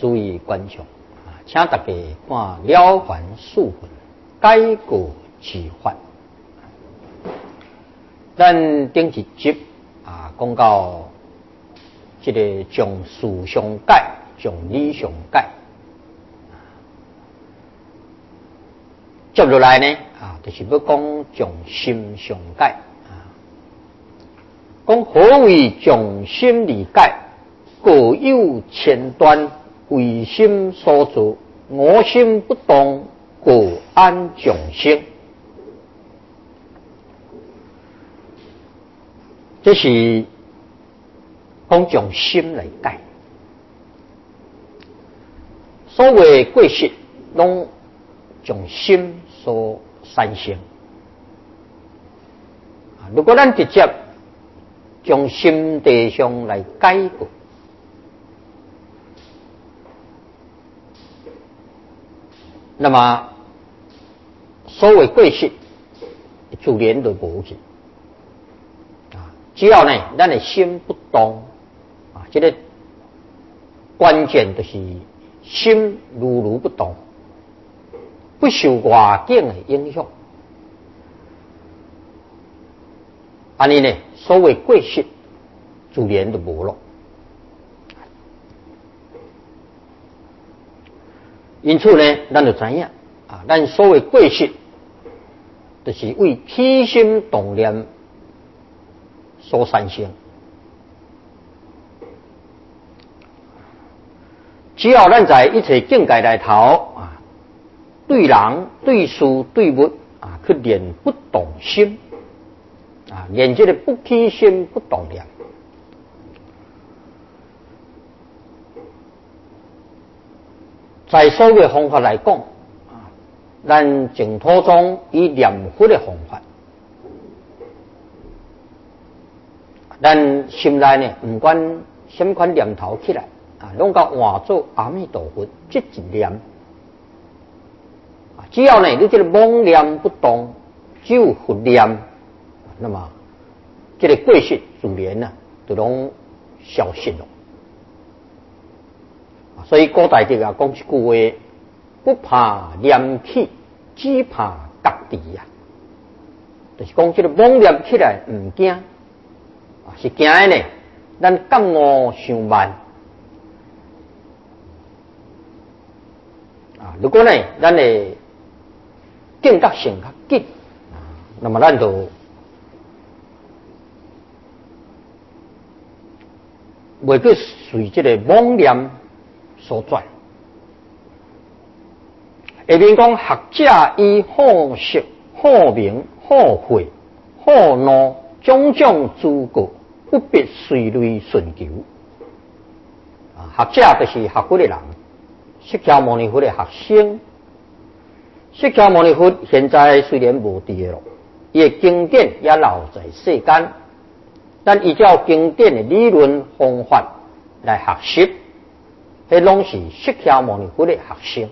诸位观众啊，请大家看了凡四训，改过自范。咱顶一集啊，讲到这个将事相改，将理相改。接落来呢啊，就是要讲将心相改啊。讲何为将心理改？各有前端，为心所作，我心不动，故安将心。这是讲将心来改。所谓过失，拢将心所产生。如果咱直接将心地上来改过，那么所谓过失自然就无去。只要呢，咱的心不动啊，这个关键就是心如如不动，不受外境的影响。安尼呢，所谓过失自然就无咯。因此呢，咱就知影啊，咱所谓过失，就是为起心动念所产生。只要咱在一切境界内头啊，对人、对事、对物啊，去练不动心啊，练这个不起心不动念。在所有方法来讲啊，咱净土宗以念佛的方法。咱心内呢，不管什么款念头起来啊，拢甲换做阿弥陀佛这一念啊。只要呢，你这个妄念不动，只有佛念，那么这个过失自然啊，就拢消失了。所以古代的啊讲一句话：不怕念起，只怕觉迟啊。就是讲这个妄念起来唔惊。是惊的呢，咱觉悟上慢啊。如果呢，咱的境觉性较紧啊，那么咱就袂去随这个妄念所转。下面讲学者以好色、好名、好慧、好怒种种诸过，不必随类顺求。啊，学者就是学佛的人，释迦牟尼佛的学生。释迦牟尼佛现在虽然无伫了，伊的经典也留在世间，但依照经典的理论方法来学习，迄拢是释迦牟尼佛的学生。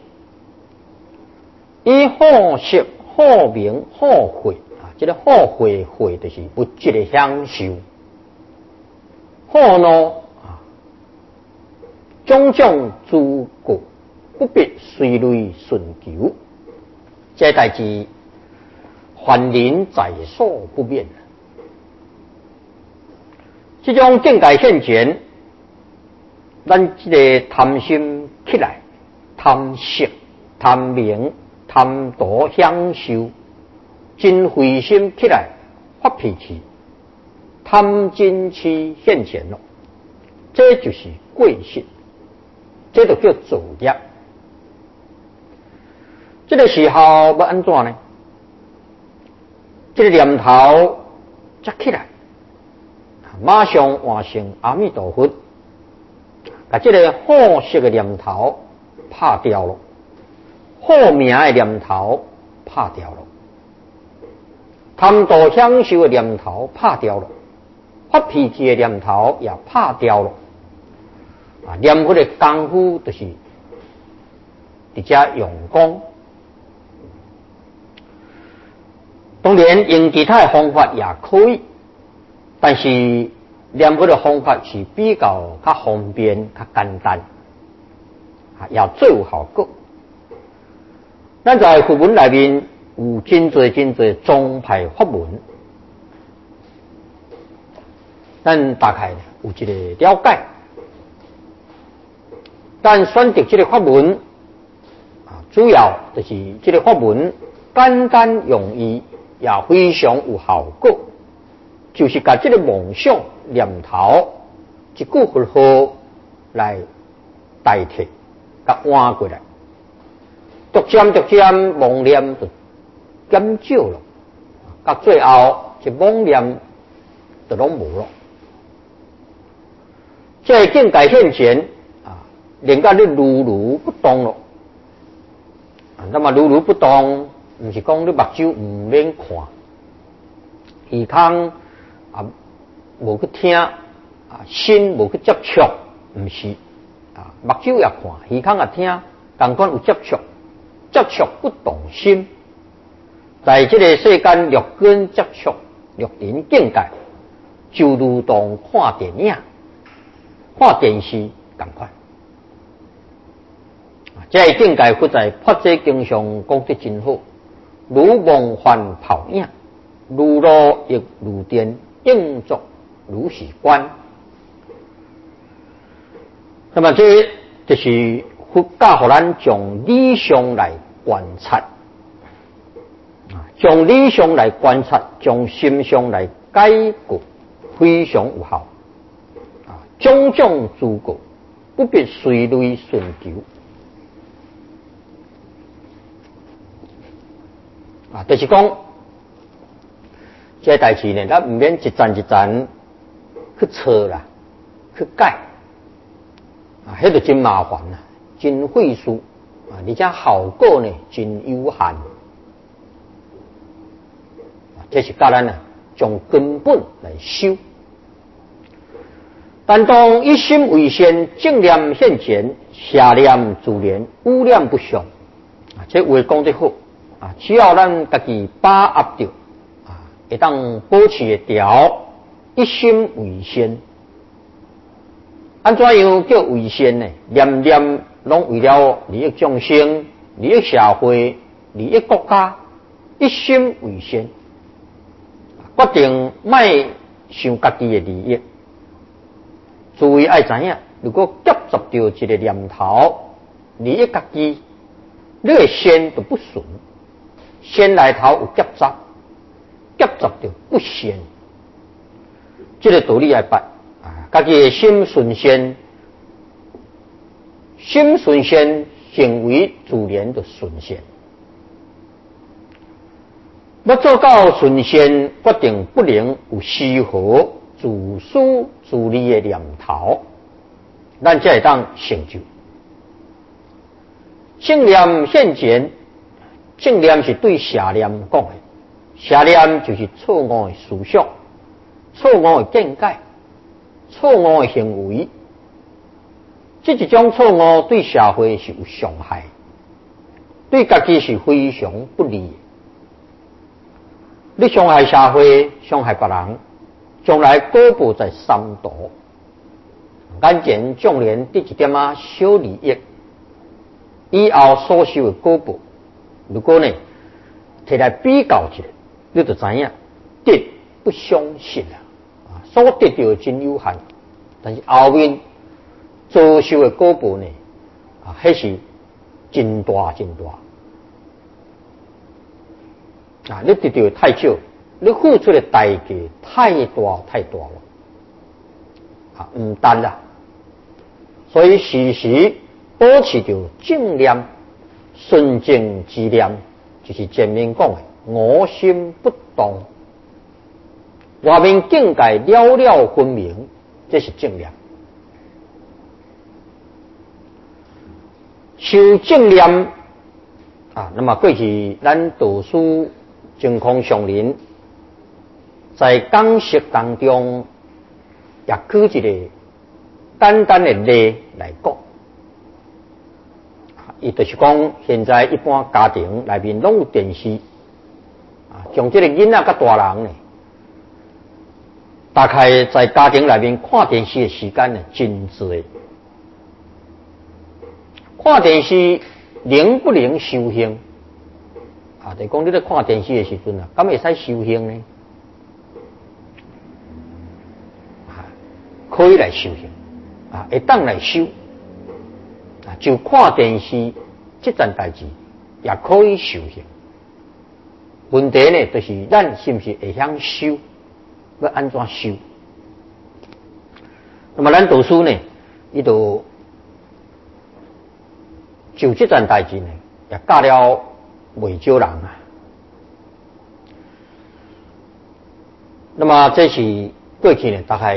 以好色、好名、好慧。这个好慧慧就是物质的享受，好怒啊，种种诸过，不必随类顺求。这代志凡人在所不免。这种境界现前，咱这个贪心起来，贪色、贪名、贪夺享受。真慧心起来发脾气，贪嗔痴现前了，这就是过失，这就叫造业。这个时候要安怎呢？这个念头才起来，马上换成阿弥陀佛，把这个好色的念头拍掉了，好名的念头拍掉了。贪妒享受的念头拍掉了，发脾气的念头也拍掉了。啊，念佛的功夫就是直接用功。当然用其他的方法也可以，但是念佛的方法是比较方便、较简单。 也最有效果。咱在佛门内面有真侪宗派法门，咱大概有一个了解。但选择这个法门主要就是这个法门简单容易，也非常有效果，就是把这个梦想念头一句佛号来代替，甲换过来，逐渐妄念就减少了，到最后这妄念就拢无了。这境界现前令到你如不动了。那么如不动，不是讲你目睭唔免看，耳孔无去听，心无去接触，唔是目睭也看，耳孔也听，同款有接触不动心。在这个世间六根接触六尘境界，就如同看电影、看电视同款。这个境界，佛在《法界经》上讲得真好，如梦幻泡影，如露亦如电，应作如是观。那么这就是佛教互咱从理想来观察，从理想来观察，从心相来解决，非常有效。种种诸果，不必随类顺求。就是讲，这代志呢，咱唔免一站一站去测啦，去改，迄就真麻烦啦，真费事而且效果呢真有限。这是教咱从根本来修。但当一心为先，正念现前，邪念自怜，污念不伤。这话讲得好。只要咱家己把握着，会当保持会调，一心为先。安怎样叫为先呢？念念拢为了利益众生、利益社会、利益国家，一心为先。决定卖想家己的利益，诸位爱知影，如果夹杂着一个念头，利益家己，你的先就不顺。先来头有夹杂着不先，这个道理来办家己的心顺先，心顺先，行为自然就顺先。要做到顺先，决定不能有丝毫自私自利的念头，咱才会当成就。正念现前。正念是对邪念讲的，邪念就是错误的思想、错误的见解、错误的行为。这一种错误对社会是有伤害，对家己是非常不利的。你伤害社会、伤害别人，将来果报在三途。眼前纵然得一点小利益，以后所受的果报。如果呢，摕来比较一下，你就知影得不相信所得到的真有限，但是后面遭受的果报呢，迄是真大。你得到的太少，你付出的代价太大了，唔单啦。所以时时保持着正念。顺境之念，就是前面讲的我心不动，外面境界了了分明，这是正念。修正念那么过去咱导师净空上人在讲释当中也举一个简单的例来讲。伊就是讲，现在一般家庭内面拢有电视，像这个囡仔甲大人呢，大概在家庭内面看电视的时间呢真多， 看电视能不能修行？啊，就讲你咧看电视的时阵啊，敢会使修行呢？啊，可以来修行，啊，会当来修，啊，就看电视这件代志也可以修行。问题呢，就是咱是不是会晓修？要安怎修？那么咱读书呢，伊就就这件代志呢，也教了未少人啊。那么这是过去呢，大概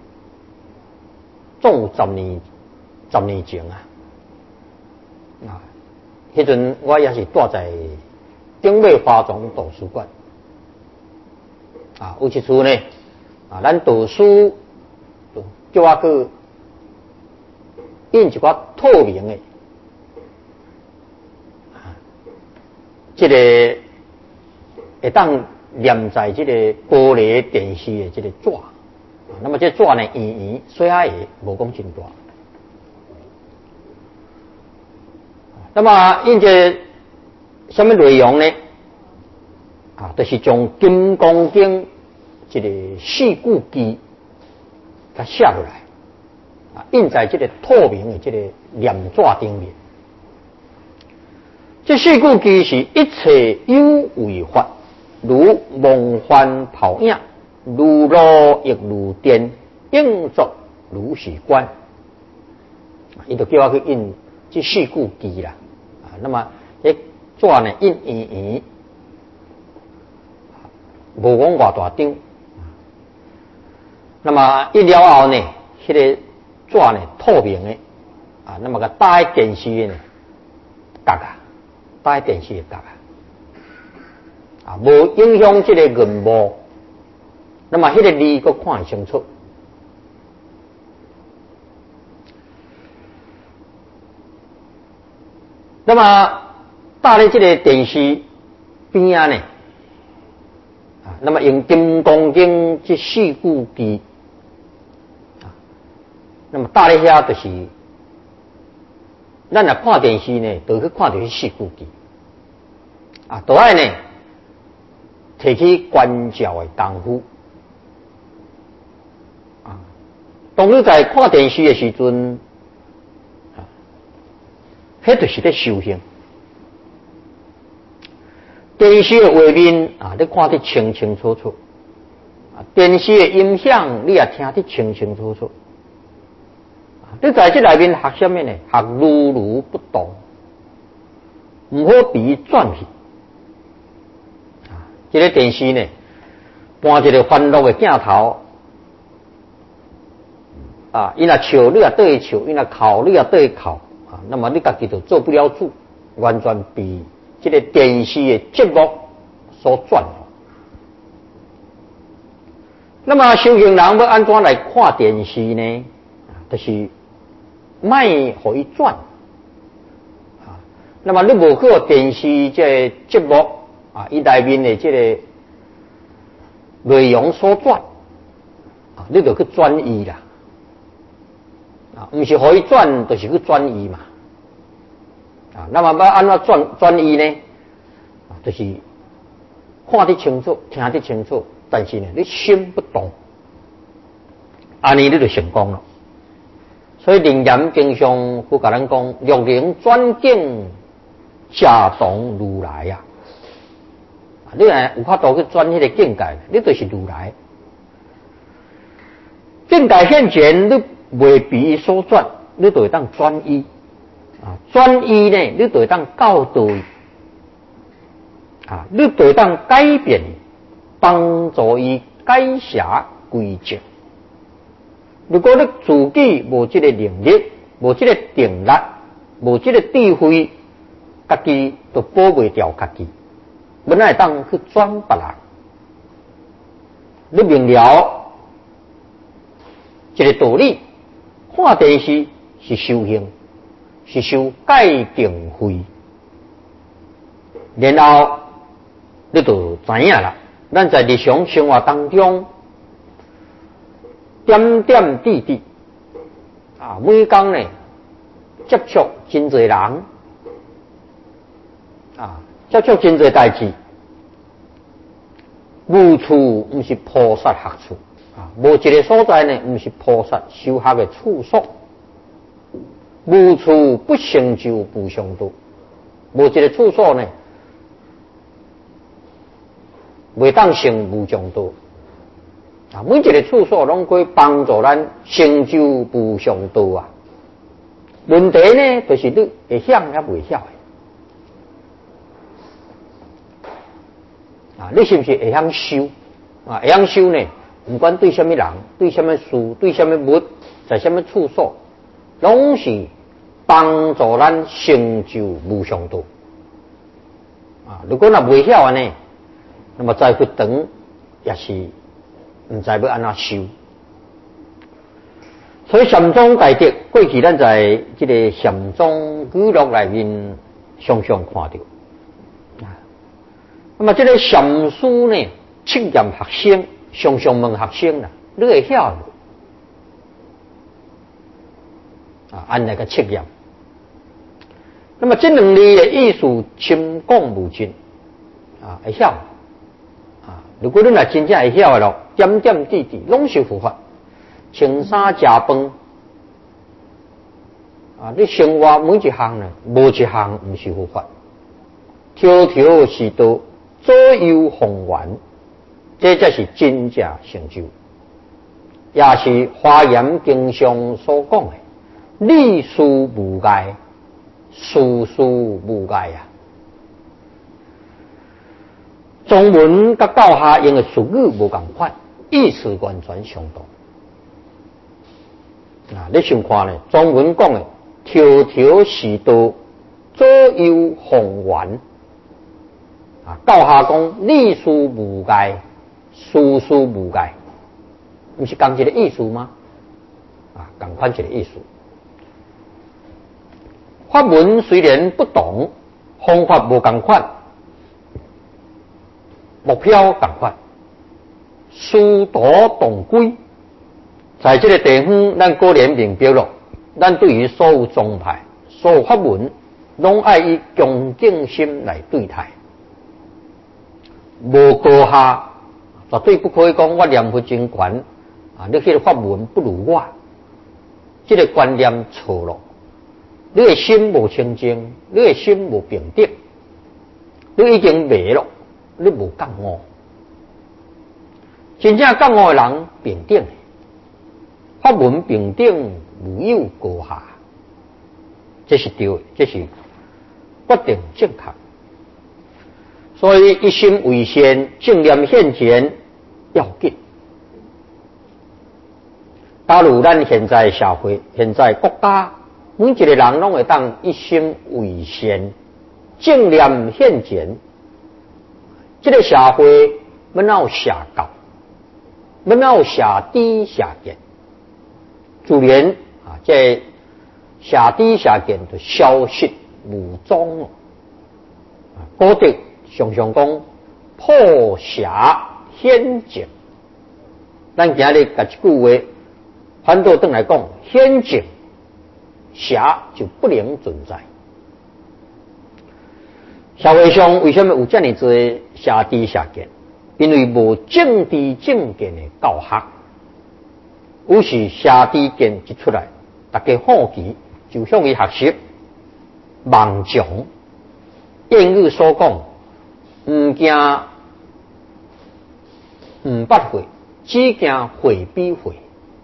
总有10年前啊。啊，迄阵我也是住在景美华中图书馆。啊，有一次呢，啊，咱读书叫我去印一寡透明的，啊，这个会当粘在这个玻璃电视的这个纸，那么这纸呢圆圆细仔个，无讲真大。那么印这什么内容呢？啊，就是将《金刚经》这个四句偈，它写落来，啊，印在这个透明的这个粘纸顶面。这四句偈是一切有为法，如梦幻泡影，如露亦如电，应作如是观。伊就叫我去印这四句偈啦。啊，那么迄纸呢印圆圆。无讲偌大张，那么印了后呢，迄个纸呢透明的，啊，那么个搭在电视的呢，角啊，搭在电视的角啊，无影响这个荧幕，那么迄个字佫看得清楚。那么搭在这个电视边啊呢？那么用《金刚经》这四句偈，啊，那么搭咧遐就是，咱若看电视呢，就去看到迄四句偈，啊，都爱呢，提起观照的功夫，啊，当你在看电视的时阵，啊，迄就是咧修行。电视的画面啊，你看得清清楚楚；啊，电视的音响你也听得清清楚楚。你在这内面学什么呢？学如如不动，唔好被转去。啊，这个电视呢，搬一个欢乐的镜头，啊，伊若笑你也对笑，伊若哭你也对哭，啊，那么你自己就做不了主，完全被这个电视的节目所转。那么修行人要安怎来看电视呢？就是卖互伊转。啊，那么你无去电视这个节目啊，伊内面的这个内容所转，啊，你就去转移啦。啊，不是互伊转，就是去转移嘛。啊，那么要安怎转移呢？啊，就是看得清楚，听得清楚，但是呢，你心不动，安尼你就成功了。所以楞严经上佢甲咱讲，若能转境，假当如来啊！你若有法度去转迄个境界，你就是如来。境界现前，你未被所转，你就会当转移。啊，转移呢，你就会当教导伊，啊，你就会当改变，帮助伊改邪归正。如果你自己无这个能力，无这个定力，无这个智慧，家己都保袂掉家己，本来当去转别人。你明了这个道理，看电视是修行。是修戒定慧，然后你就知影啦。咱在日常生活当中，点点滴滴啊，每工呢接触真侪人接触真侪代志。无处不是菩萨学处无一个所在呢，不是菩萨修学的处所。无处不成就无上道，无一个处所呢，未当成无上道。每一个处所拢可以帮助咱成就无上道啊。问题呢，就是你会晓也未晓的你是不是会晓修会晓修呢？不管对什么人、对什么事、对什么物，在什么处所，拢是帮助咱成就无上道如果若未晓呢，那么再去等也是唔知要安怎修。所以禅宗大德过去咱在这个禅宗语录里面常常看到那么这个禅师呢，测验学生，常常问学生你会晓无按那个测验。那么这两类的意思深广无尽会晓如果你若真正会晓的咯，点点滴滴拢是佛法。穿衫食饭你生活每一项呢，无一项不是佛法。条条是道，左右逢源，这才是真正成就。也是华严经上所讲的理事无碍，事事无碍中文甲教下用的术语无同款，意思完全相同。你想看呢？中文讲的条条是道，左右逢源教下讲理事无碍，事事无碍，不是同一个意思吗？同款一个意思。法门虽然不同，方法无同款，目标同款，殊途同归。在这个地方，咱果然明白了，咱对于所有宗派、所有法门，拢爱以恭敬心来对待，无高下，绝对不可以讲我念佛真悬你这个法门不如我，这个观念错了。你的心无清净，你的心无平等，你已经迷了，你无觉悟。真正觉悟的人平等。法门平等，无有高下，这是对的，这是决定正确。所以一心为先，正念现前要紧。假如咱现在社会、现在国家，每一个人拢会当一心为先，正念现前，这个社会要哪有邪教，要哪有邪知邪见。自然这邪知邪见就消失无踪了。古德常常讲破邪显净，咱今日把这句话反倒转来讲，显净邪就不能存在。社会上为什么有这么多邪知邪见？因为无正知正见的教学。有时邪知见一出来，大家好奇就向伊学习，妄想。谚语所讲，唔惊唔捌会，只惊会比会。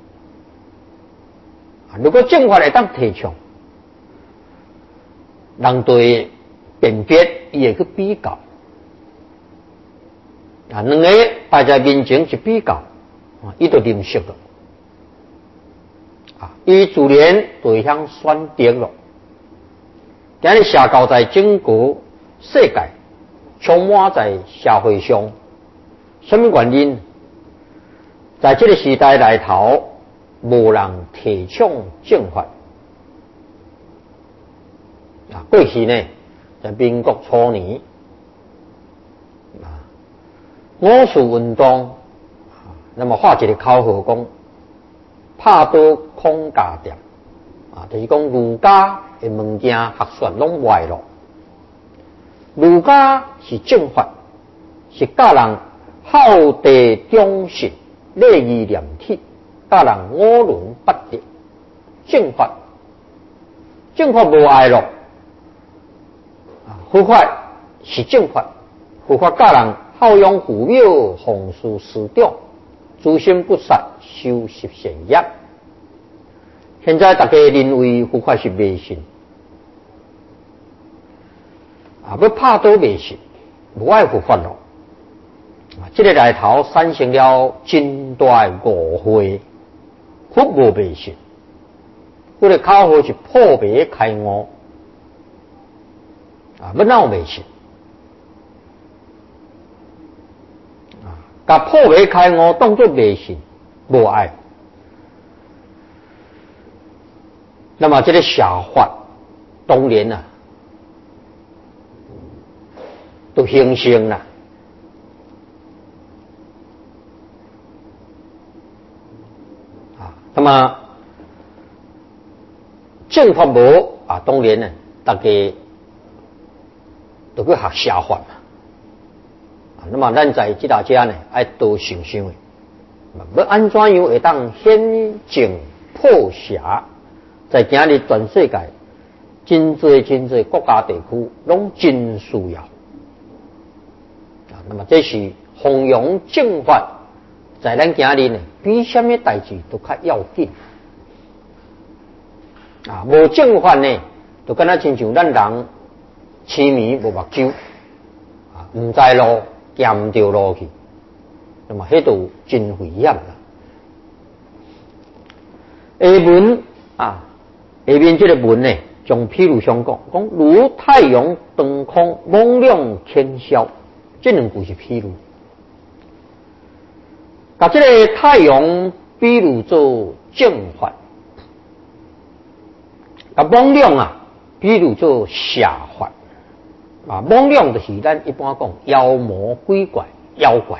如果正法来当提倡，人对辨别伊会去比较。两个摆在面前一比较，伊就认识了。伊自然就会向选择了。今日邪教在整个世界充满在社会上，什么原因？在这个时代来头，无人提倡正法。过去呢，在民国初年，五四运动，那么画一个口号讲。拍倒空家店就是讲儒家的物件学说拢歪咯。儒家是正法，是教人孝悌忠信、礼义廉耻，教人五伦八德。正法，正法无碍咯。佛法是正法，佛法教人孝养父母，奉事师长，诛心不杀，修习善业。现在大家认为佛法是迷信，要拍倒迷信，无爱佛法咯。这个内头产生了真大误会，佛无迷信，佛的口号是破迷开悟，要哪有迷信？把破迷开悟当作迷信，无爱。那么这个邪法当然啊，都形成了。那么正法无当然呢，大家都去学邪法嘛。那么咱在这大家呢，爱多想想的，要安怎样会当显正破邪？在今日全世界，真侪国家地区拢真需要。那么这是弘扬正法，在咱今日呢，比什么代志都较要紧。无正法呢，就敢若亲像咱人痴迷无目睭，唔知路，行唔着路去，那么迄度真危险啦。下文下面这个文呢，从譬如上讲，如太阳长空，猛亮天霄，这两句是譬如。把这个太阳比如做正法，猛亮比如做邪法。猛亮就是咱一般讲妖魔鬼怪、妖怪。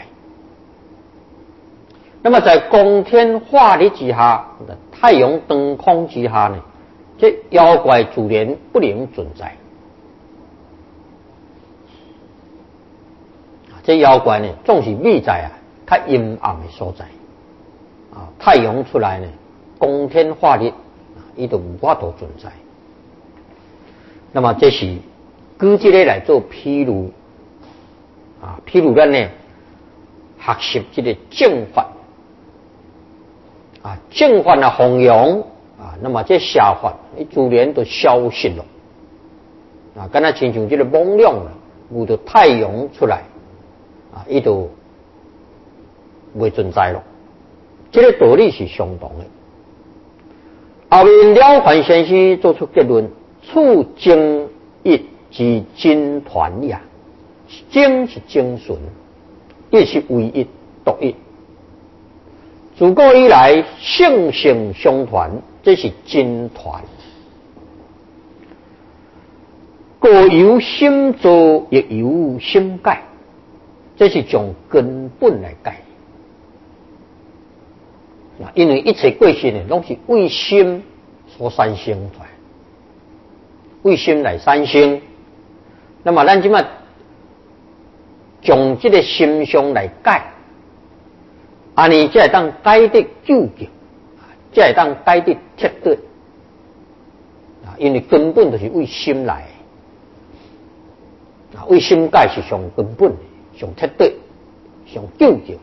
那么在光天化日之下，太阳长空之下呢，这妖怪自然不能存在。这妖怪呢，总是秘在较阴暗的所在。太阳出来呢，光天化日，伊就无法度存在。那么这是举这个来做譬如，譬如咱呢学习这个正法，正法的弘扬，那么这邪法，伊自然就消失了。敢若亲像这个猛亮有着太阳出来，伊就未存在了。这个道理是相同的。后面了凡先生做出结论：处精一之精团也。精是精纯，一是唯一独一。自古以来，性性相传，这是精团。各由心造，亦由心改，这是从根本来改。因为一切过去呢，拢是为心所产生出来，为心来产生。那么咱即马从这个心相来改，安尼才会当改得究竟，才会当改得彻底。因为根本就是为心来，为心改是上根本、上彻底、上究竟。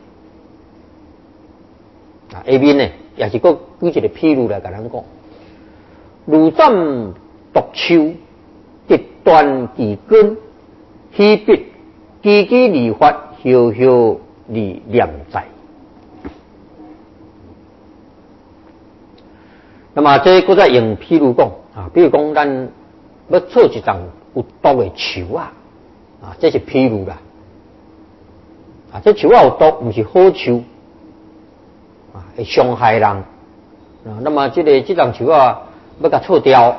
下面呢，也是举一个譬如来甲咱讲：如斩毒树，截断其根，须必积积而发，浩浩而念在。那么这搁再用譬如讲比如讲咱要做一丛有毒的树这是譬如啦。这树有毒，不是好树。会伤害人，那么这丛树要甲错掉，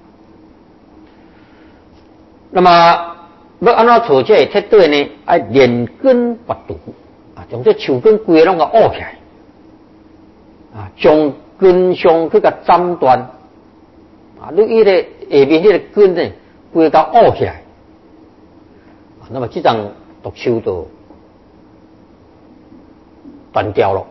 那么要安怎错才会彻底呢？要连根拔除将这树根规个拢甲拗起来将根上去甲斩断你伊个面迄个根呢，规个凹起来，那么这张毒树就断掉了，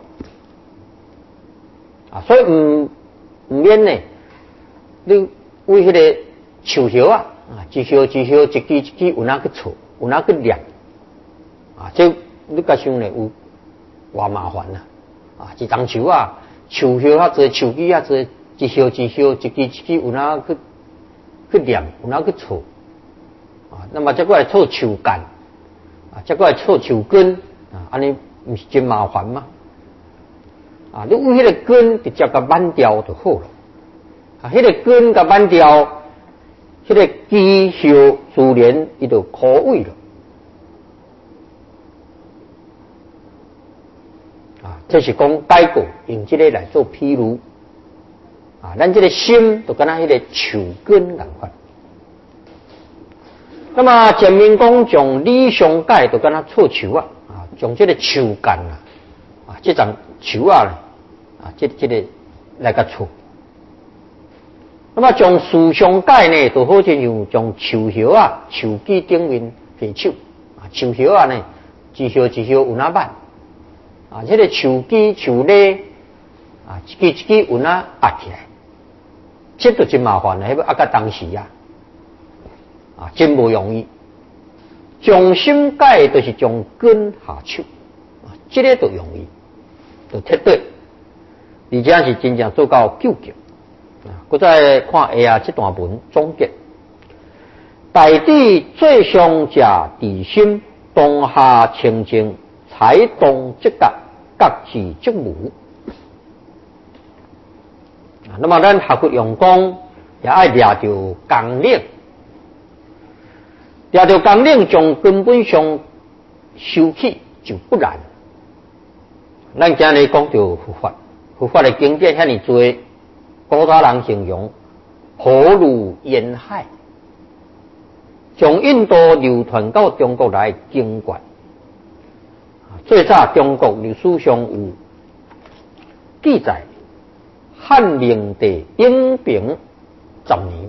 所以唔免呢，你为迄个树叶一叶一叶，一支一支有哪去错，有哪去念，这你甲想呢有偌麻烦一张树树叶多，树枝多，一叶一叶，一支一支有哪去念，有哪去错，那么再过来错树干，再过来错树根，安尼不是真麻烦吗？你为迄个根直接甲挽掉就好了。迄个根甲挽掉，迄个枝叶自然伊就枯萎了。这是讲解过用这个来做譬如。咱这个心就跟咱迄个树根同款。那么前面讲从理想解就跟咱错树从这个树干这张树这个来个错。那么从事上解呢，就好像从树叶树枝顶面下手树叶呢，一叶一叶有哪办这个树枝树叶一支一支有哪压起来，这就真麻烦了，迄要压到当时真不容易。从心解就是从根下手这个就容易，就贴对，而且是真正做到究竟。我再看下这段文总结：大地最上者地心，当下清净，才动即觉，觉知即无。那么咱学佛用功，也爱抓住纲领，抓住纲领，从根本上修起就不难。咱今日讲到佛法，佛法的经典遐尼多。古早人形容河如烟海，从印度流传到中国来经卷。最早中国历史上有记载，汉明帝永平10年，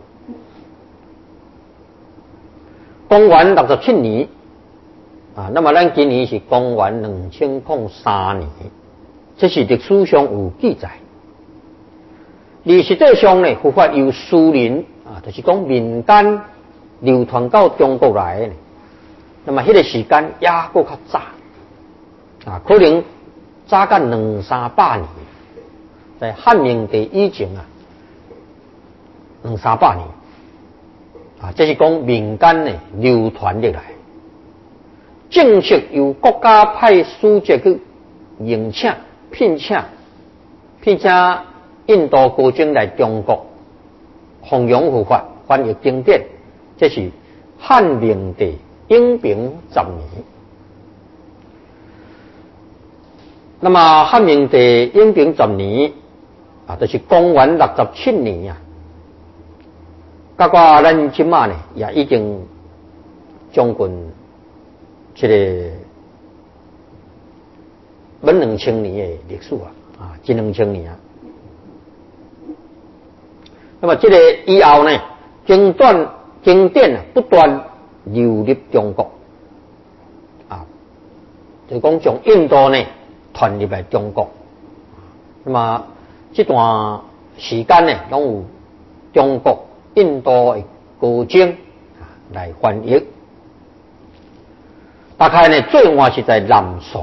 公元67年那么咱今年是公元2003年，这是历史上有记载。而实际上呢，佛法由私人就是讲民间流传到中国来的。那么迄个时间也搁较早可能早到200-300年，在汉明帝以前200-300年这是讲民间呢流传下来，正式由国家派使节去迎请、聘请印度高僧来中国弘扬佛法、翻译经典，这是汉明帝永平10年。那么汉明帝永平10年就是公元67年包括咱即马呢，也已经将近这个本2000年的历史近2000年那么这个以后呢，经典不断流入中国就讲从印度呢传入来中国。那么这段时间呢，拢有中国、印度的高僧来翻译。大概呢，最晚是在南宋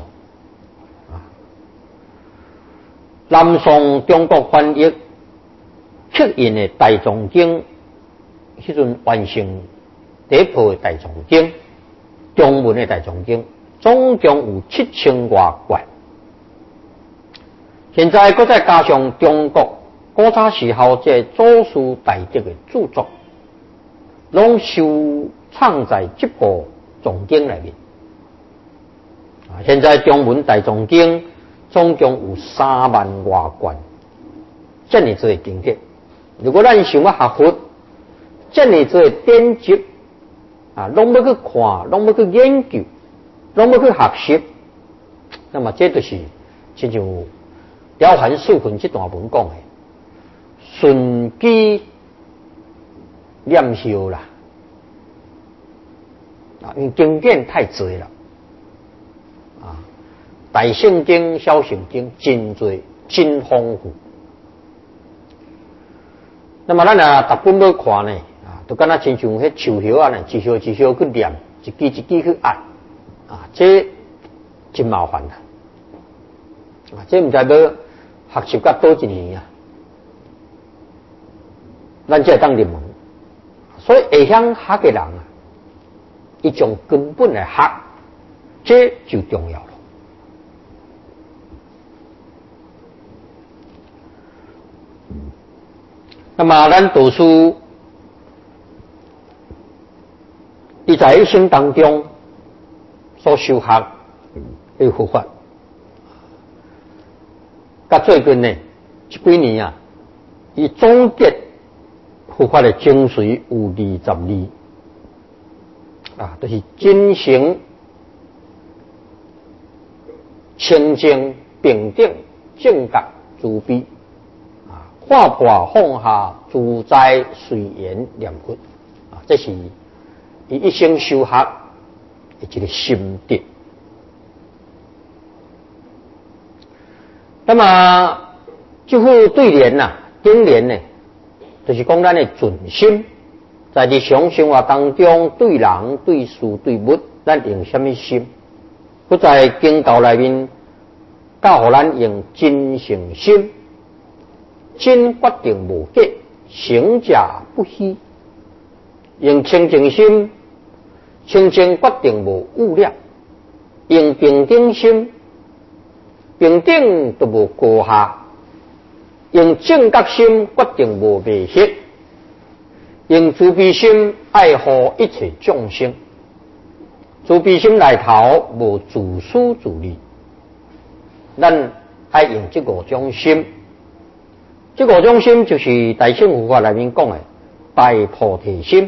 南宋中国翻译刻印的大藏经，迄阵完成第一部的大藏经，中文的大藏经，总共有7000多卷。现在搁再加上中国古早时候这祖师大德的著作，拢收藏在这部藏经里面。现在中文大藏经总共有3万多卷，这么多经典。如果咱想要学佛，这么多典籍拢要去看，拢要去研究，拢要去学习，那么这就是亲像《了凡四训》这段文讲的，顺机念修啦，因为经典太多了，大圣经、小圣经真多，真丰富。那么咱逐本要看呢，都敢若亲像迄树叶啊呢，一叶一叶去念，一支一支去按，这真麻烦啦。这唔知要学习到多一年啊，咱才会当入门。所以会晓学嘅人啊，伊从根本来学，这就重要了。那么咱读书，你在一生当中所修学的佛法，甲最近呢，这几年啊，伊总结佛法的精髓有20就是真诚、清净、平等、正觉、慈悲，看破放下、自在随缘念佛，这是伊一生修学的一个心得。那么这副对联顶联呢，就是讲咱的存心，在日常生活当中，对人、对事、对物，咱用什么心？不在经教内面教互咱用真诚心，真决定无假，成者不虚；用清净心，清净决定无污染；用平等心，平等都无高下；用正觉心，决定无迷失；用慈悲心，爱护一切众生。慈悲心内头无自私自利，咱爱用这5种心。这5种心就是大乘佛法内面讲的大菩提心。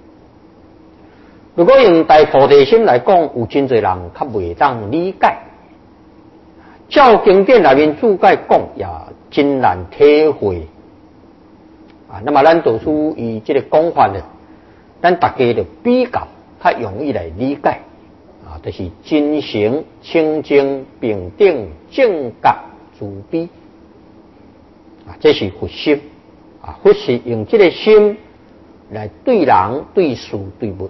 如果用大菩提心来讲，有真侪人较袂当理解。照经典内面注解讲，也真难体会。那么咱读书以这个讲法呢，咱大家就比较较容易来理解。就是真诚、清净、平等、正觉、慈悲。这是佛心。佛是用这个心来对人、对事、对物。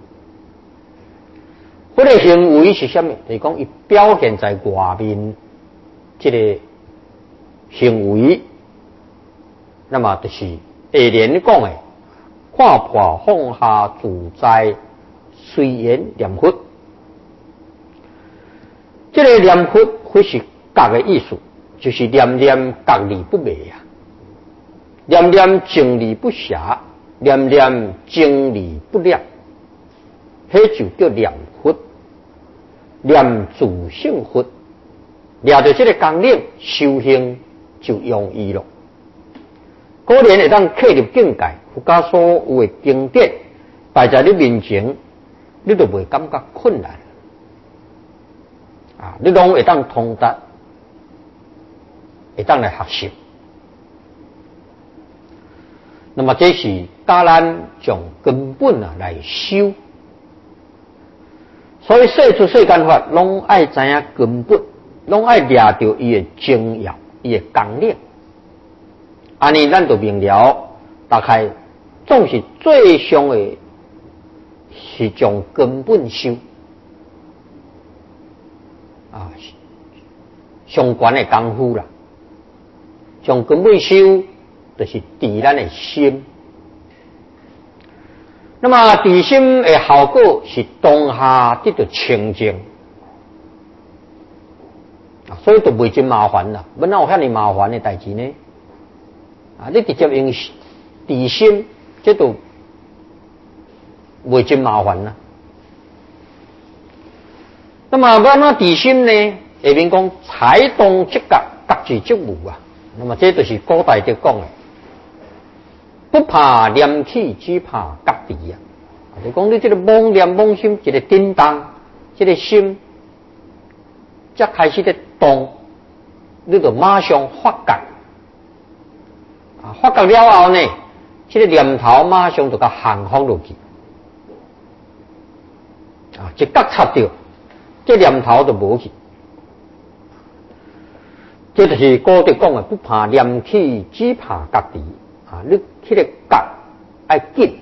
佛的行为是什么？就是讲伊表现在外面这个行为，那么就是下联讲的看破放下、自在随缘念佛。这个念佛，佛是觉的意思，就是念念觉而不昧念念正而不邪，念念正而不了，迄就叫念佛。念自性佛，抓到这个纲领，修行就容易了。果然会当契入境界，佛家所有的经典摆在你面前，你就袂感觉困难。你拢会当通达，会当来学习。那么这是教咱从根本来修。所以世出世间法，拢爱知影根本，拢爱抓到伊的精要，伊的纲领。安尼咱就明了，大概总是最上的是从根本修。上悬的功夫啦，从根本修，就是治咱的心。那么治心的效果是当下得到清净，所以就袂真麻烦啦。本来有遐尼麻烦的代志呢，你直接用治心，这就袂真麻烦啦。那么要怎治心呢？下面讲才动即觉，觉知即无那么这就是古代就讲的，不怕念起，只怕觉知就讲你这个妄念妄心一个震动，这个心才开始在动，你就马上发觉。发觉了后呢， 这个念头马上就甲降服落去，一觉插掉，这念头就无去。这就是古德讲的，不怕念起，只怕觉迟。你迄个觉爱紧，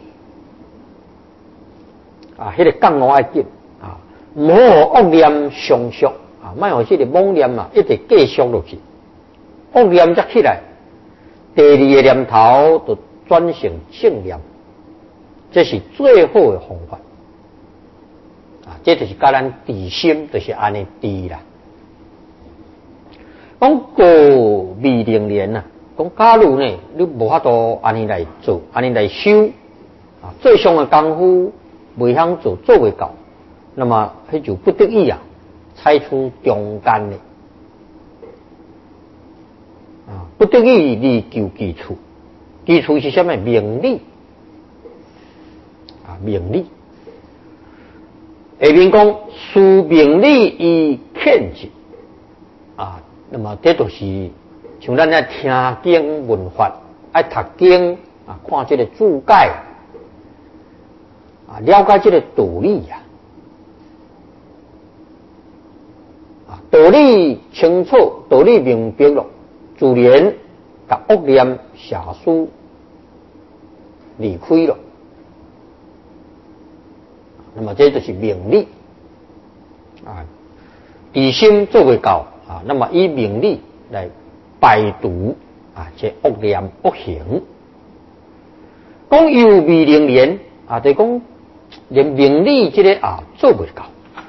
迄个觉悟爱紧，唔好恶念上续，莫互这个妄念一直继续落去，恶念才起来，第二个念头就转成正念，这是最好的方法。这就是甲咱治心，就是安尼治啦。讲过未灵年讲假如呢，你无法度安尼来做，安尼来修，最上的功夫未晓做，做未到，那么迄就不得已采取中间的，不得已你求基础，基础是什么？明理，明理。下面讲思明理以劝之，那么这就是像咱在听经闻法，爱读经看这个注解了解这个道理道理清楚，道理明白了，自然把恶念邪思离开了。那么这就是明理治心做未到那么以明理来排除这恶念恶行。讲有未灵年就是讲连明理这个做未到，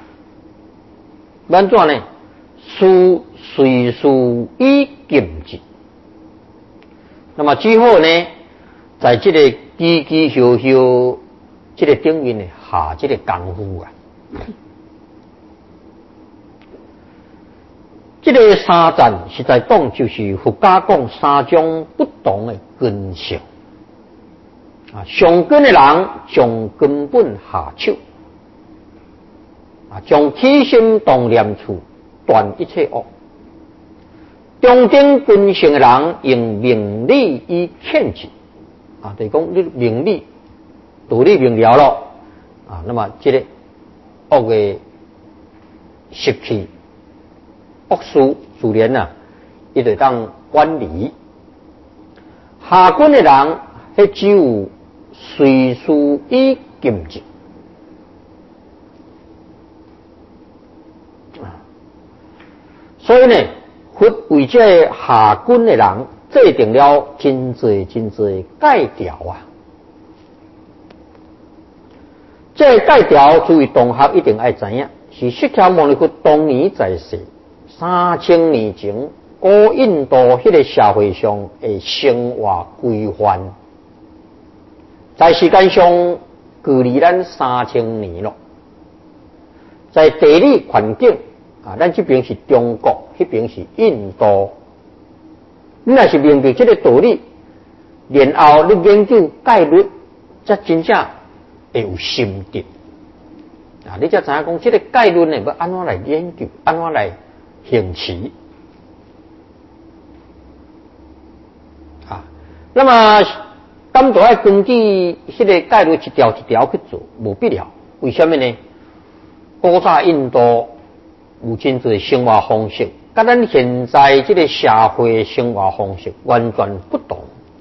怎呢？随事以禁止。那么之后呢，在这个基基修修这个顶面呢下这个功夫这个三赞实在讲就是佛家讲三种不同的根性上根的人从根本下手从起心动念处断一切恶，中间根性的人用明理以劝之就是讲你明理道理明了了那么这个恶的习气恶事自然他就当远离。下根的人迄只有随事以禁止所以呢，佛为这下根的人制定了真侪真侪戒条这戒条诸位同学一定爱知影，是释迦牟尼佛当年在世3000年前古印度迄个社会上的生活规范，在时间上距离咱3000年了，在地理环境咱这边是中国，那边是印度。你若是明白这个道理，然后你研究戒律，才真正会有心得你才知影讲这个戒律呢，要安怎来研究，安怎来行持那么咱都要根据这个戒律一条一条去做，无必要。为什么呢？古早印度有真侪生活方式，跟咱现在这个社会生活方式完全不同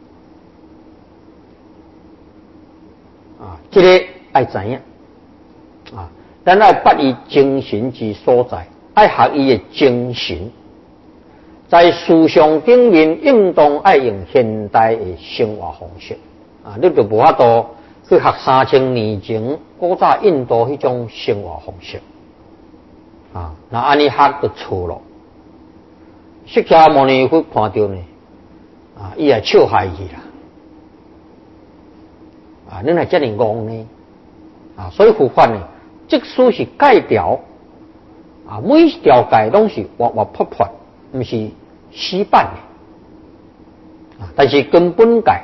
这个爱知影咱要把伊精神之所在，爱学伊的精神，在思想顶面应当爱用现代的生活方式你就无法度去学3000年前古早印度迄种生活方式那安尼学就错了。释迦牟尼佛看到呢伊也笑害去啦你若这么戆呢所以佛法呢，即使是戒条每一条戒拢是活活泼泼，不是死板的但是根本戒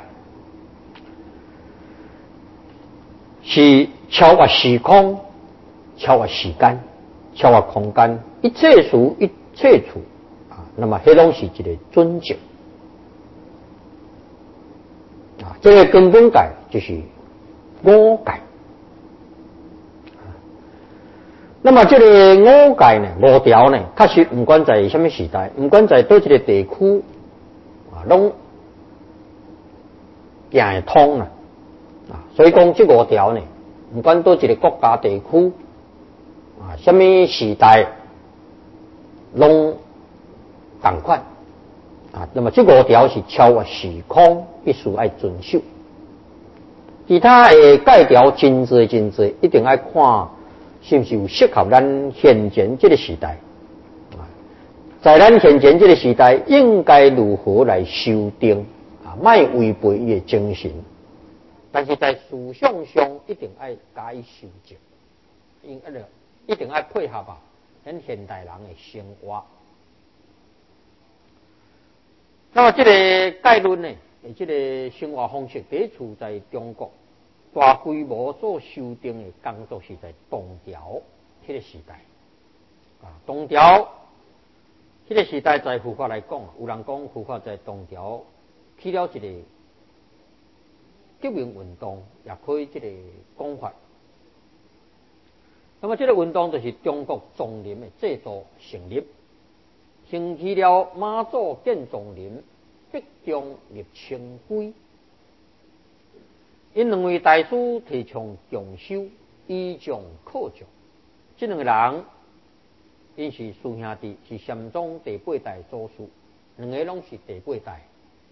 是超越时空，超越时间，超越空间，一切事一切处那么迄拢是一个尊敬这个根本界就是五界。那么这个五界呢，五条呢，确实不管在什么时代，不管在哪一个地区拢行会通啦。所以讲这五条呢，不管哪一个国家地区什么时代，拢同款。那么这五条是超越时空，必须要遵守。其他的戒条真多，一定要看是不是有适合咱现前这个时代。在咱现前这个时代，应该如何来修订莫违背伊的精神。但是在思想上一定要加以修正，一定要配合咱现代人的生活。那么这个概论呢，这个生活方式第一处在中国大规模做修订的工作是在唐朝这个时代。唐朝这个时代在佛法来讲，有人讲佛法在唐朝起了一个革命运动，也可以这个讲法。那么这个运动就是中国丛林的制度成立。兴起了马祖建丛林，必将立清规。因两位大师提倡重修，依仗靠著。这两个人，因是师兄弟，是禅宗第八代祖师，两个拢是第八代。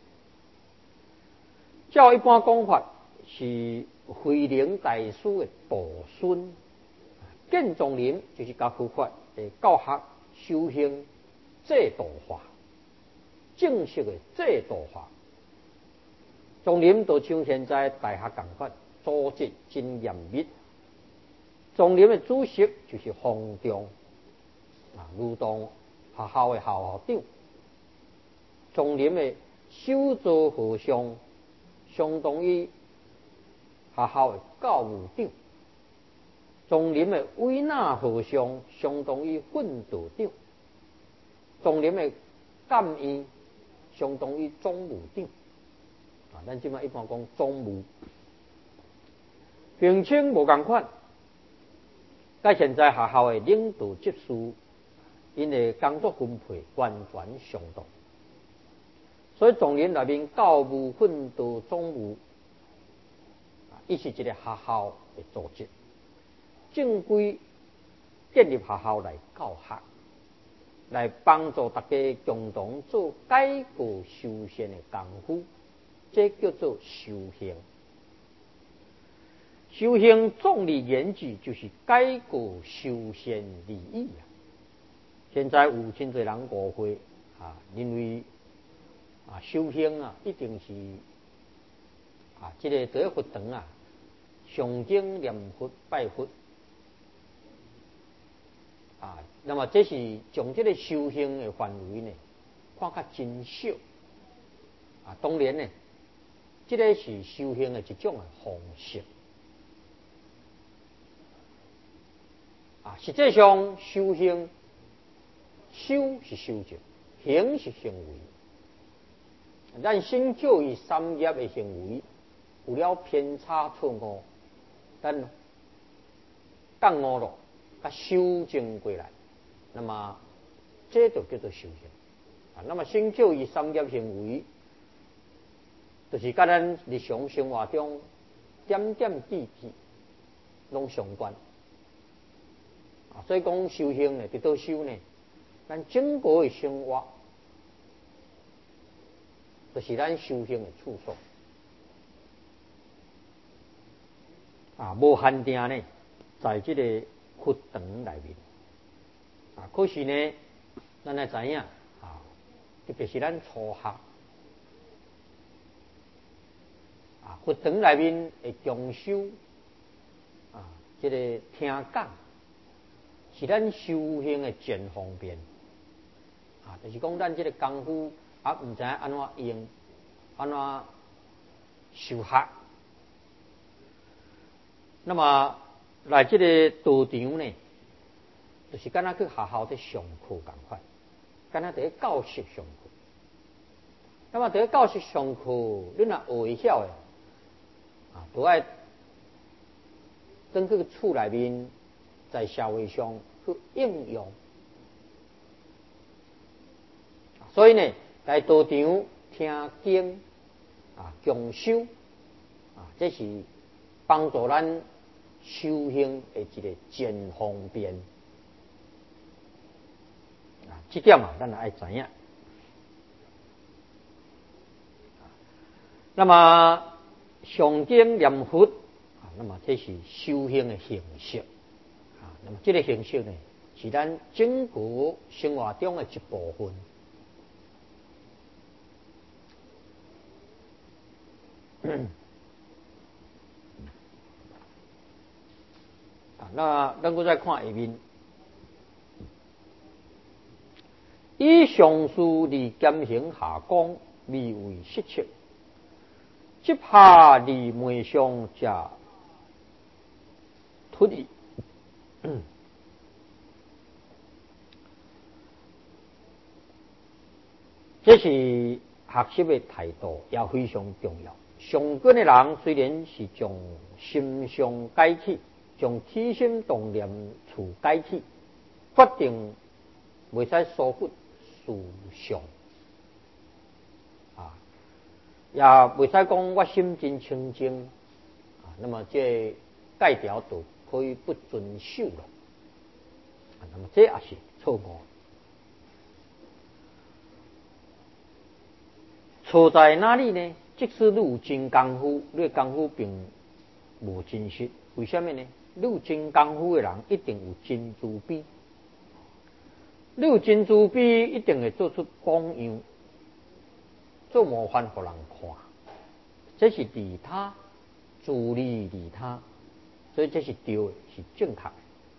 照一般讲法，是慧能大师的徒孙。建丛林就是把佛法的教学修行制度化，正式的制度化。丛林就像现在大学同款，组织真严密。丛林的主席就是方丈，如同学校的校长。丛林的守座和尚相当于学校的教务长。丛林的维纳和尚相当于训导长。丛林的监院相当于总务长。咱即摆一般讲总务，并且无共款。甲现在学校的领导级数，因的工作分配完全相同。所以丛林内面教务、训导、总务，伊是一个学校的组织，正规建立学校来教学，来帮助大家共同做改过修宪的功夫。这叫做修行。修行总理言句就是改过修宪利益。现在有真侪人误会认为修行一定是这个在佛堂上经念佛拜佛那么这是从这个修行的范围呢看较真小当然呢。这个是修行的一种方式实际上修行，修是修正，行是行为。咱先教育三业的行为有了偏差错误，咱降误了，修正过来，那么这就叫做修行那么先教育三业行为。就是跟咱日常生活中点点滴滴拢相关所以讲修行呢，伫倒修呢，咱整个的生活就是咱修行的处所无限定呢，在这个佛堂内面可是呢，咱来知影特别是咱初学。佛堂内面的共修这个听讲是咱修行的前方便就是讲咱这个功夫唔知安怎用，安怎修学。那么来这个道场呢，就是敢若去学校在上课同款，敢若在教室上课。那么在教室上课，你若学会晓的， 都爱登去厝内面，在社会上去应用。所以呢，来道场听经共修这是帮助咱修行的一个真方便。这点咱爱知影。那么诵经念佛那么这是修行的形式那么这个形式呢，是咱整个生活中的一部分。那咱再看下面，以上书理兼行下讲，未为失切。即下离门上者脱离。这是学习的态度，也非常重要。上根的人虽然是从心上改起，从起心动念处改起，决定袂使疏忽事上也袂使讲我心真清净那么这戒条都可以不遵守了那么这也是错误。错在哪里呢？即使你有真功夫，你的功夫并无真实。为什么呢？你有真功夫的人一定有真慈悲，你有真慈悲一定会做出榜样，做模范给人看。这是利他，自利利他，所以这是对的，是正确的。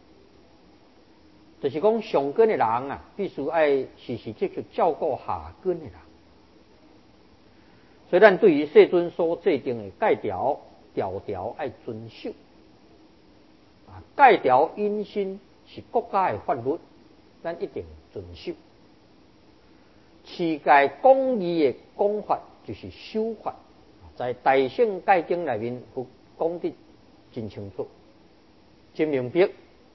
就是讲上根的人必须爱时时刻刻照顾下根的人。所以咱对于世尊所制定的戒条条条爱遵守戒条因心是国家的法律，咱一定遵守。持戒公义的讲法就是守法，在大乘戒经里面讲得真清楚、真明白。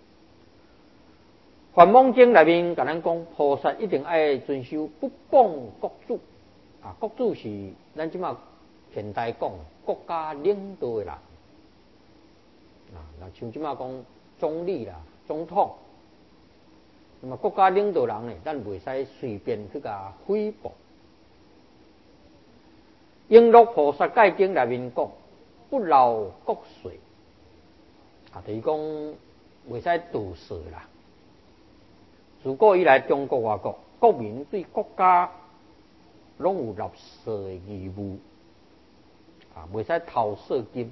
梵网经里面跟咱讲，菩萨一定爱遵守不谤国主国主是咱即马现代讲国家领导的人像即马讲总理啦、总统，那么国家领导人呢，咱袂使随便去甲诽谤。应录菩萨戒经里面讲，不劳国税就是讲袂使盗税啦。自古以来，中国外国国民对国家拢有纳税的义务袂使偷税金，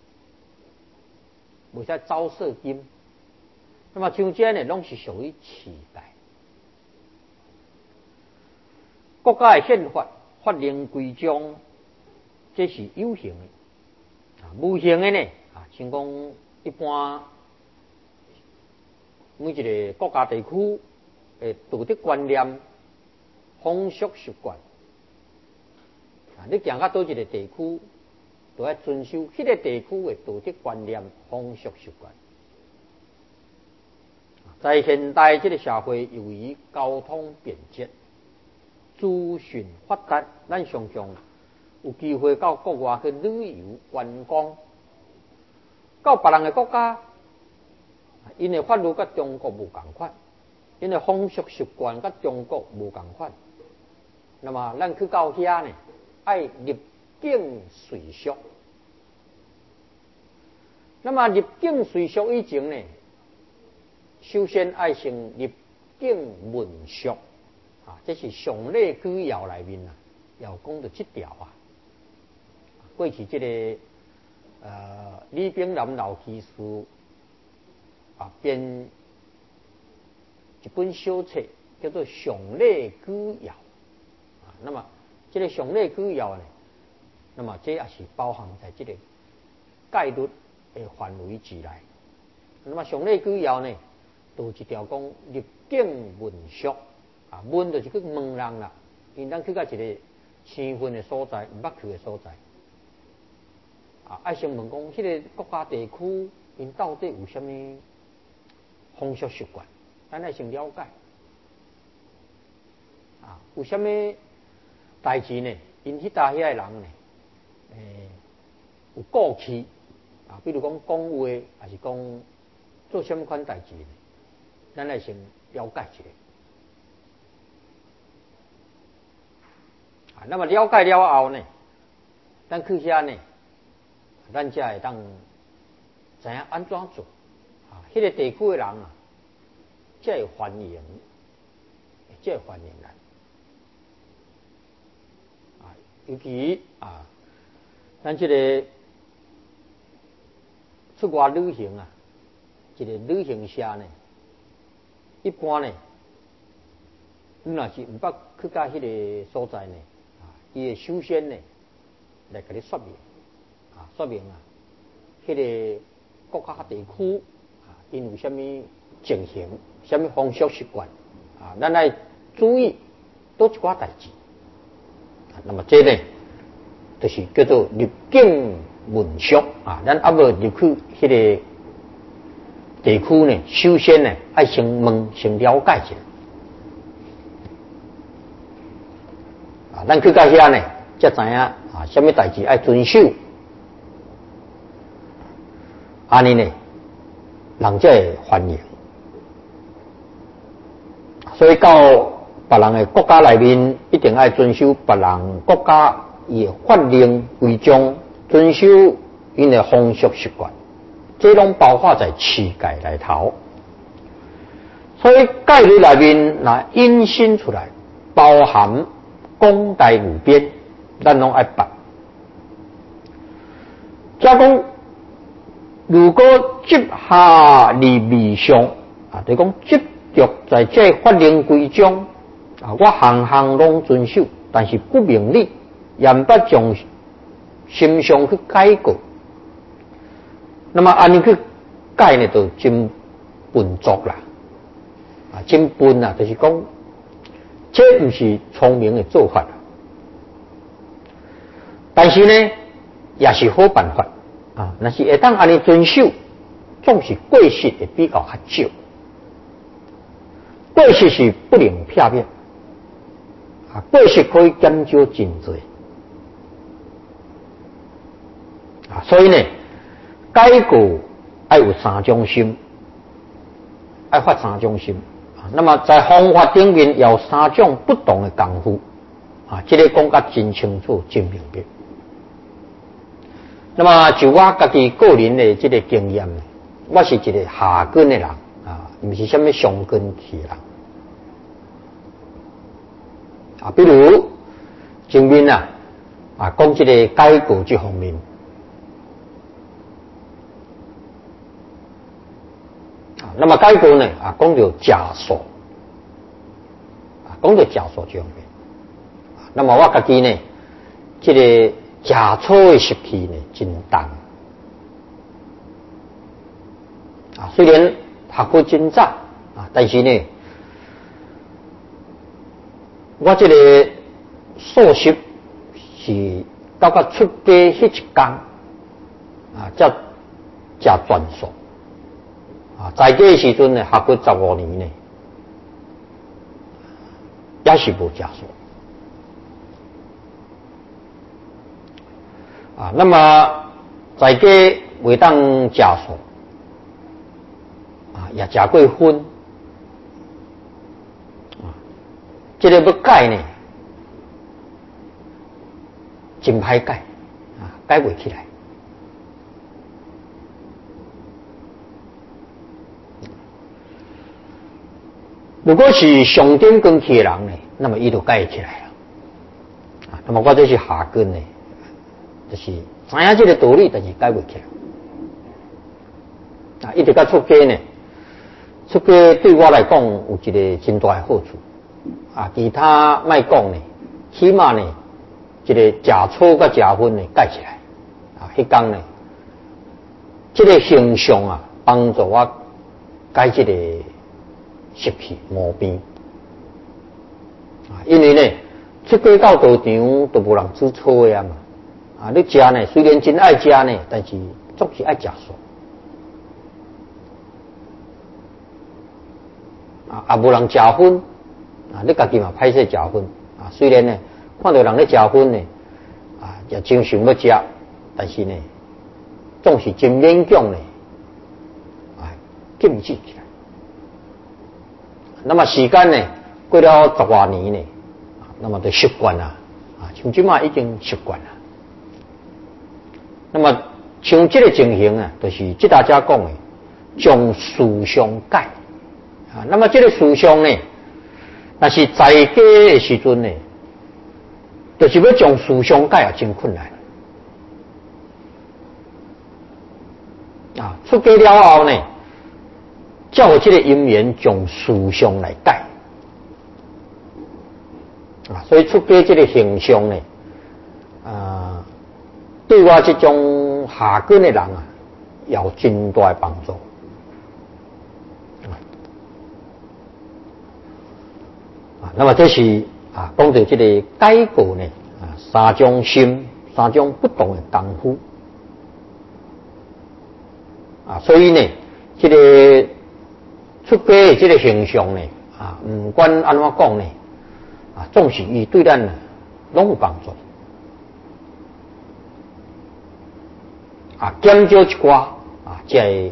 袂使走税金。那么像这呢，拢是属于乞丐。国家的宪法、法令规章，这是有形的无形的呢像讲一般每一个国家地区的道德观念、风俗习惯你行到倒一个地区，都要遵守迄个地区的道德观念、风俗习惯。在现代这个社会，由于交通便捷、资讯发达，咱常常有机会到国外去旅游观光，到别人的国家，因的法律跟中国无同款，因的风俗习惯跟中国无同款。那么咱去到遐呢，爱入境随俗。那么入境随俗以前呢，首先爱先入境文俗这是上礼举要里面要讲到这条过去这个李炳南老居士编一本小册叫做《上礼举要》那么这个上礼举要呢，那么这也是包含在这个戒律的范围之内。那么上礼举要呢，有一条讲入境文俗问就是去问人啦，因咱去到一个生分的所在，毋捌去的所在爱先问讲，迄个国家地区因到底有啥物风俗习惯，咱爱先了解。有啥物代志呢？因迄搭遐个人呢，有过去比如讲话，还是讲做什么款代志呢？咱爱先了解一下。那么了解了后呢，咱去遐呢，咱才会当知影安怎做。迄个地区的人才会欢迎，才会欢迎咱。尤其咱这个出外旅行一个旅行社呢，一般呢，你若是毋捌去到迄个所在呢，伊会首先呢来给你说明，说明迄个国家地区因有啥物情形、啥物风俗习惯咱来注意多一寡代志。那么这呢，就是叫做入境文书咱要入去迄个地区呢，首先呢爱先问、先了解一下咱去到遐呢，才知影什么代志爱遵守，安尼呢，人才会欢迎。所以到别人的国家内面，一定要遵守别人国家伊的法令规章，遵守因的风俗习惯，这拢包括在世界内头。所以戒律内面若引申出来，包含公大无边，咱拢爱办。即讲，如果接下利未上就讲执着在这法令规章。我项项拢遵守，但是不明理，严不将心上去改过。那么安尼去改呢，就真笨拙啦，真笨就是讲，这不是聪明的做法。但是呢，也是好办法若是会当安尼遵守，总是过失会比较较少，过失是不能片面。过失可以减少真多所以呢，改过要有三种心，要发三种心那么在方法顶面有三种不同的功夫这个讲得真清楚、真明白。那么就我家己个人的这个经验，我是一个下根的人不是什么上根去的人。比如前面讲这个改过这方面那么改过呢讲到假数讲到假数这方面那么我家己呢这个假错的习气呢真重虽然学过真早但是呢我这个素习是到出家迄一天才转数在家的时阵呢，学过15年呢，也是无假数那么在家未当假数也食过薰这个要改呢，真歹改改不起来。如果是上顶根器的人呢，那么伊就改起来了那么我这是下根呢，就是知影这个道理，但是改不起来一直到出家呢，出家对我来讲有一个真大的好处其他卖讲呢，起码呢，这个假错甲假分呢改起来迄天呢，这个形象帮助我改这个习气毛病因为呢，出家到道场都无人知错的嘛啊，你食呢，虽然真爱食呢，但是总是爱食素。啊，无人食薰，啊，你家己嘛歹势食薰，啊，虽然呢，看到人咧食薰呢，啊，也真想要食，但是呢，总是真勉强呢，啊，禁止起来。那么时间呢，过了10多年呢，那么就习惯了，啊，像即马已经习惯了。那么像这个情形啊，就是即大家讲的，将思想改。啊，那么这个思想呢，那是在家的时阵呢，就是要将思想改也真困难。啊，出家了后呢，才有这个因缘将思想来改。啊，所以出家这个形象呢，对我这种下根的人啊，有真大的帮助。那么这是啊，讲到这个改过呢，啊，三种心，三种不同的功夫，啊，所以呢，这个出家的这个形象呢，啊，不管安怎讲呢，啊，总是伊对咱拢有帮助，啊，减少一寡啊，这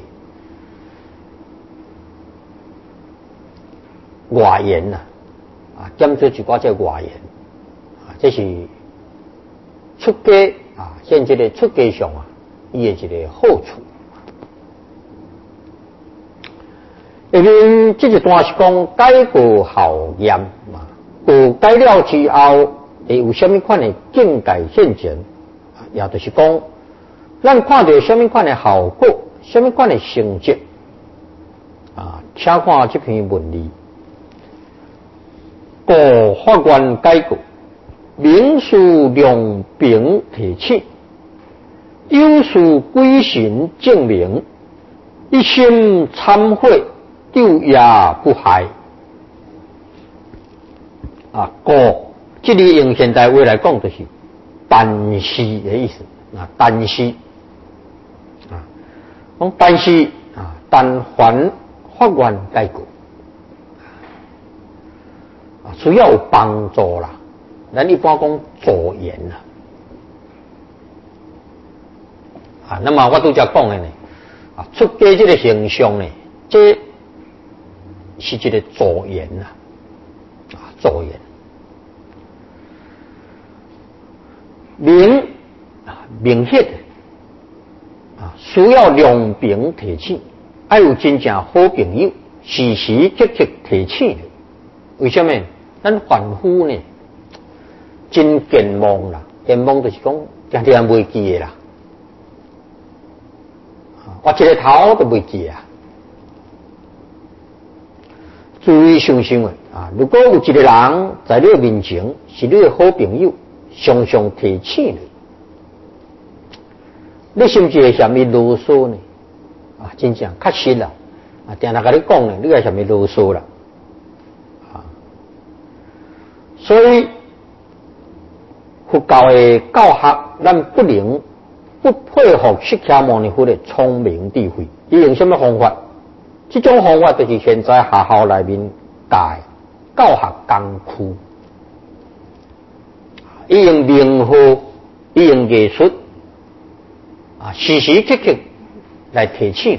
外缘呐。啊，减少一寡这外缘，啊，这是出家啊，现这个出家上啊，伊的一个好处。因为这一段是讲改过后验嘛，过改了之后会有什么款的境界现前，也就是讲，咱看到什么款的效果，什么款的成绩，啊，请看这篇文字。故法院改过，民事良平提起，有事归心证明，一心忏悔，昼夜不害。啊，故这里用现代话来讲，就是但是的意思。啊，但是啊，讲但是啊，但凡法院改过。需要有帮助啦，咱一般讲助缘啦，啊，那么我都在讲的呢，啊，出家这个形象呢，这是一个助缘啦，啊，助缘，明显的，啊，需要良平提醒，要有真正好朋友，时时刻刻提醒的，为什么？咱凡夫呢，真健忘啦，健忘就是讲常常袂记的啦，我一个头都袂记啊。注意想想啊，如果有一个人在你面前是你的好朋友，常常提醒你是不是会嫌伊啰嗦呢？啊，真正确实啦，啊，定常甲你讲呢，你会嫌伊啰嗦啦。所以佛教的教学，咱不能不佩服释迦牟尼佛的聪明智慧。伊用什么方法？这种方法就是现在学校内面教学工具。伊用名号，伊用艺术，啊，时时刻刻来提醒。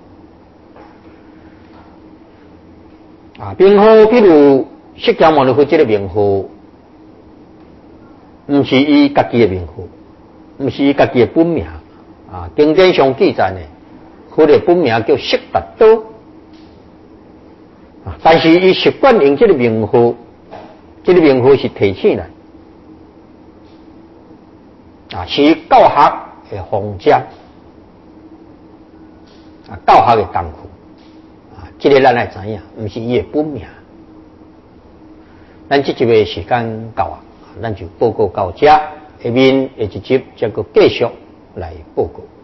啊，名号比如。释迦牟尼佛这个名号，不是伊家己的名号，不是伊家己的本名啊。经典上记载呢，佛的本名叫悉达多，啊，但是伊习惯用这个名号，这个名号是提醒来，啊，是教学的方针，啊，教学的功夫，啊，这个咱来知影，不是伊的本名。咱这一个时间到啊，咱就报告到这，下面下一集再个继续来报告。